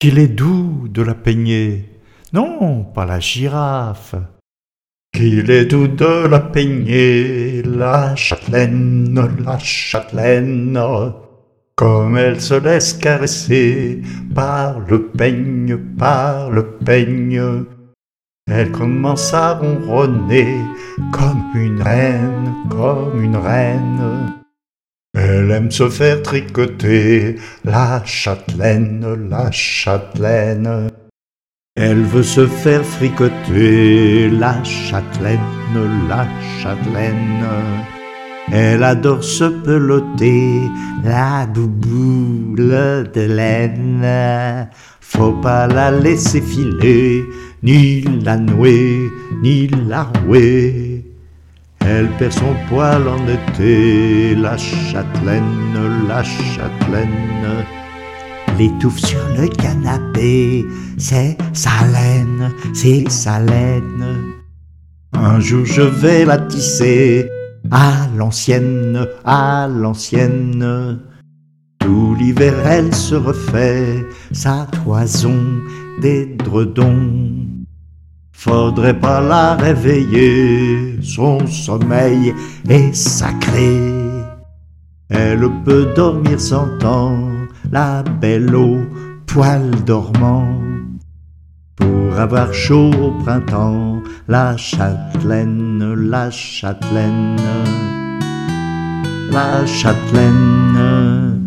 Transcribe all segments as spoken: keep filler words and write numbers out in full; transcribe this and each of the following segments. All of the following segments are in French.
qu'il est doux de la peigner. Non, pas la girafe. Qu'il est doux de la peigner, la châtelaine, la châtelaine. Comme elle se laisse caresser par le peigne, par le peigne. Elle commence à ronronner comme une reine, comme une reine. Elle aime se faire tricoter, la châtelaine, la châtelaine. Elle veut se faire fricoter, la châtelaine, la châtelaine. Elle adore se peloter, la bouboule de laine. Faut pas la laisser filer, ni la nouer, ni la rouer. Elle perd son poil en été, la châtelaine, la châtelaine. L'étouffe sur le canapé, c'est sa laine, c'est sa laine. Un jour je vais la tisser, à l'ancienne, à l'ancienne. Tout l'hiver elle se refait sa toison d'édredons. Faudrait pas la réveiller, son sommeil est sacré. Elle peut dormir cent ans, la belle au poil dormant. Pour avoir chaud au printemps, la châtelaine, la châtelaine, la châtelaine.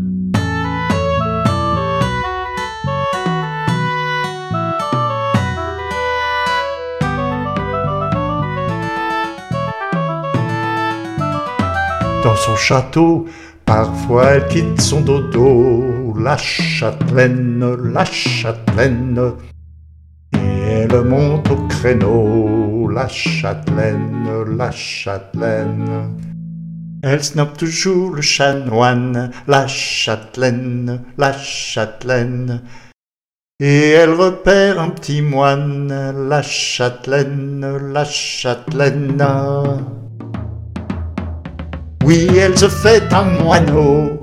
Dans son château, parfois elle quitte son dodo, la châtelaine, la châtelaine. Et elle monte au créneau, la châtelaine, la châtelaine. Elle snobe toujours le chanoine, la châtelaine, la châtelaine. Et elle repère un petit moine, la châtelaine, la châtelaine. Oui, elle se fait un moineau,